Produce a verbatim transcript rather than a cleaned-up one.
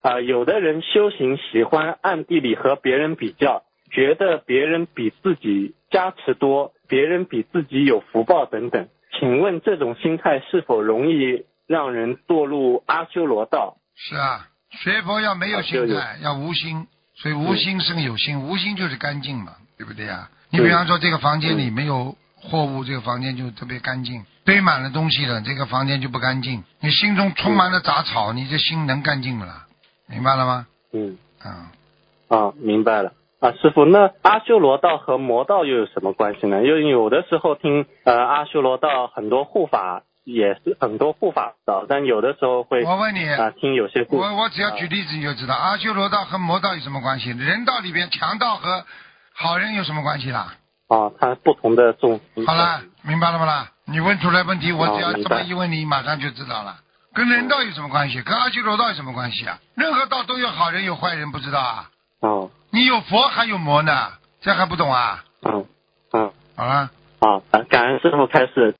啊、有的人修行喜欢暗地里和别人比较，觉得别人比自己加持多，别人比自己有福报等等。请问这种心态是否容易让人堕入阿修罗道？ 是啊，学佛要没有心态，要无心，所以无心生有心，无心就是干净嘛，对不对啊？你比方说这个房间里没有货物，这个房间就特别干净，堆满了东西了，这个房间就不干净。你心中充满了杂草，你这心能干净不啦？明白了吗？ 嗯， 啊、 啊，明白了。啊，师傅，那阿修罗道和魔道又有什么关系呢？因为有的时候听呃阿修罗道很多护法也是很多护法道，但有的时候会我问你， 啊、听有些故我我只要举例子你就知道，阿修罗道和魔道有什么关系？人道里边强盗和好人有什么关系啦？ 啊，它不同的众好了，明白了不啦？你问出来问题，我只要哦明白这么一问你，马上就知道了。跟人道有什么关系？跟阿修罗道有什么关系啊？任何道都有好人有坏人，不知道啊？ 哦， 你有佛还有魔呢，这还不懂啊？ 嗯嗯， 好了。 好，感恩师傅开始。